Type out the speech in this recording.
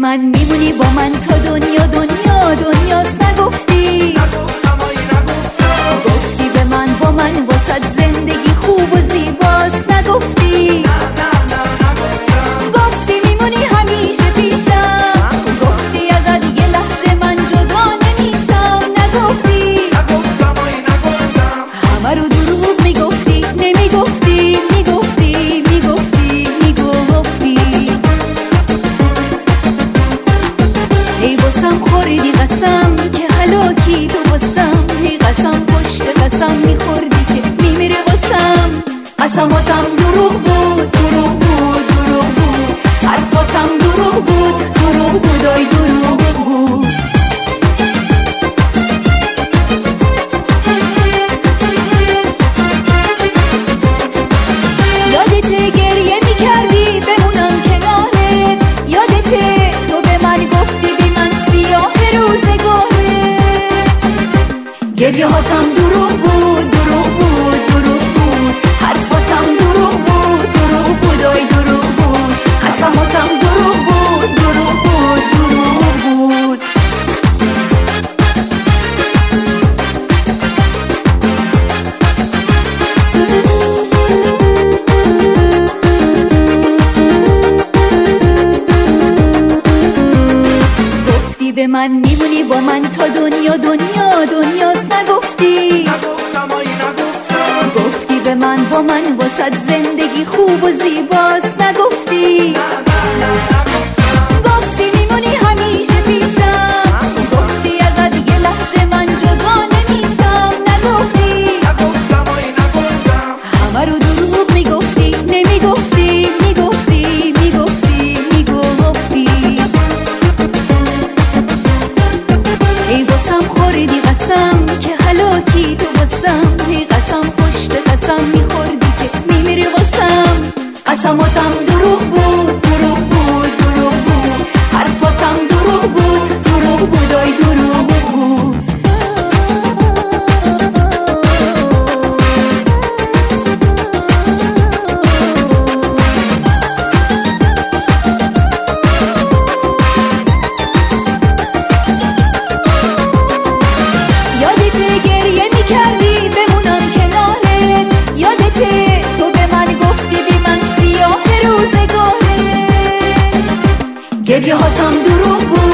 من میمونی با من تا دنیا دنیا دنیاست نگفتی. گفتی به من با من واسد زندگی خوب و زیباست نگفتی. گفتی میمونی همیشه پیشم، گفتی ازت یه لحظه من جدا نمیشم نگفتی. همه رو دروغ میگفتی نمیگفتی میگفتی میگفتی میگفتی. ای واسم خوردی قسم که هلاکی تو واسم، ای قسم پشت قسم میخوردی که میمیره واسم. قسماتم دروغ بود دروغ بود دروغ بود، حرفاتم دروغ بود دروغ بود آی دروغ بود. یادته گریه میکردی بمونم کنارت، یادته تو به من گفتی بی من سیاه روزگاره. گریه هاتم دروغ بود دروغ بود دروغ بود، حرفاتم دروغ بود دروغ بود آی دروغ بود. قسماتم دروغ بود دروغ بود دروغ بود. گفتی به من میمونی با من تا دنیا دنیا دنیاست نگفتی. گفتی به من با من واسد زندگی خوب و زیباست نگفتی. گفتی میمونی همیشه پیشم، گفتی ازت یه لحظه من جدا نمیشم نگفتی. همه رو دروغ میگفتی نمیگفتی میگفتی میگفتی میگفتی. ای واسم خوردی قسم که هلاکی تو واسم، ای قسم پشت قسم میخوردی که میمیری واسم. قسماتم دروغ بود دروغ بود دروغ بود، حرفاتم دروغ بود دروغ بود آی دروغ بود. یادته گریه میکردی بمونم کنارت، یادته تو به من گفتی بی من سیاه روزگاره. گریه هاتم دروغ بود